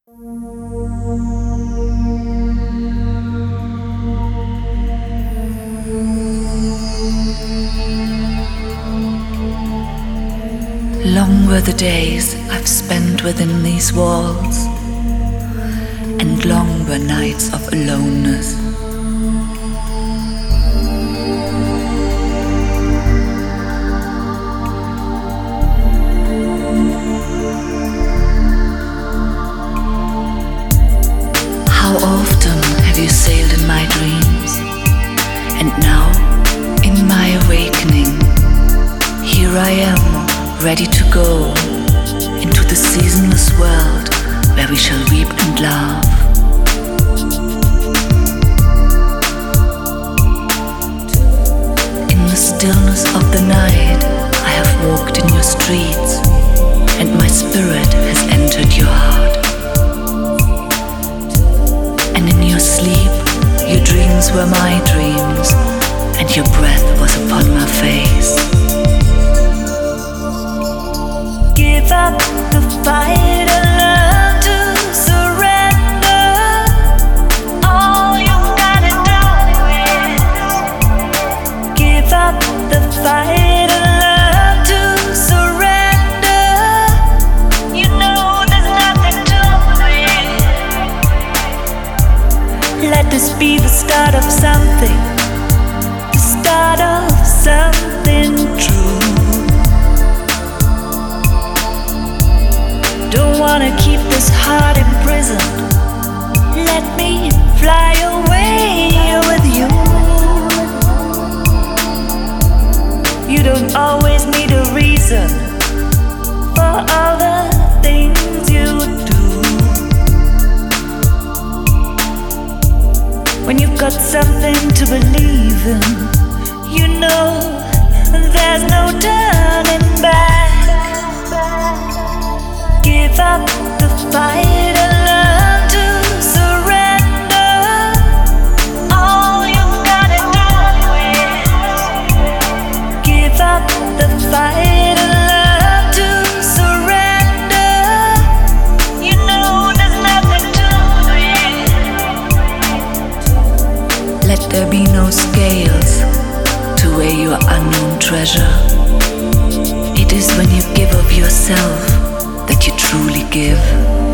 Long were the days I've spent within these walls, and long were nights of aloneness. How often have you sailed in my dreams, and now, in my awakening, here I am, ready to go into the seasonless world where we shall weep and laugh. In the stillness of the night, I have walked in your streets, and my spirit has entered your heart. And in your sleep, your dreams were my dreams, and your breath was upon my face. Give up the fight and learn to surrender. All you gotta do is give up the fight and learn to surrender. You know there's nothing to it. Let this be the start of something, the start of something true. Don't wanna keep this heart imprisoned. Let me fly away with you. You don't always need a reason for all the things you do. When you've got something to believe in, you know there's no turning back. Give up the fight and learn to surrender. All you gotta do is give up the fight and learn to surrender. You know there's nothing to it. Let there be no scales to weigh your unknown treasure. It is when you give of yourself that you truly give.